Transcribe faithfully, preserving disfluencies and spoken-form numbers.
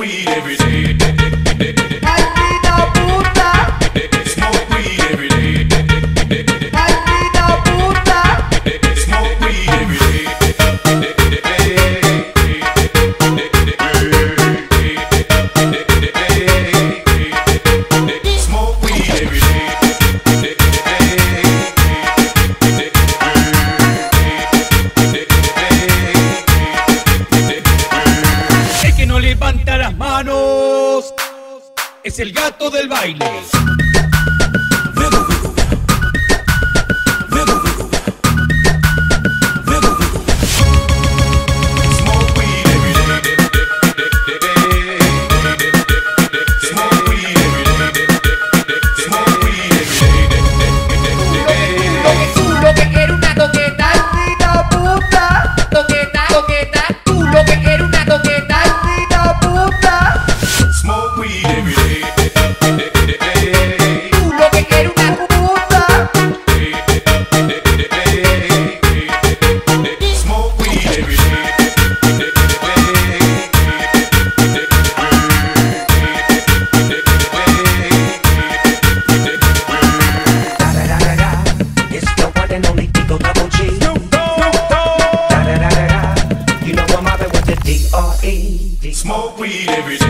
weed every day. Maldita puta. Smoke weed every day. Maldita puta. Smoke weed every day. Smoke weed every day. El que no levanta las manos es el gato del baile. Smoke weed every day. Smoke weed every day. Smoke weed every day. Tú lo que eres una toqueta. Maldita puta. Toqueta, toqueta. Tú lo que eres una toqueta. Maldita puta. Smoke weed every day. Tú lo que eres una puta. Smoke weed every day. Da-da-da-da-da. It's the one and only Eagle Double G. Da-da-da-da-da. You know I'm mobbing with the D R E. Smoke weed every day.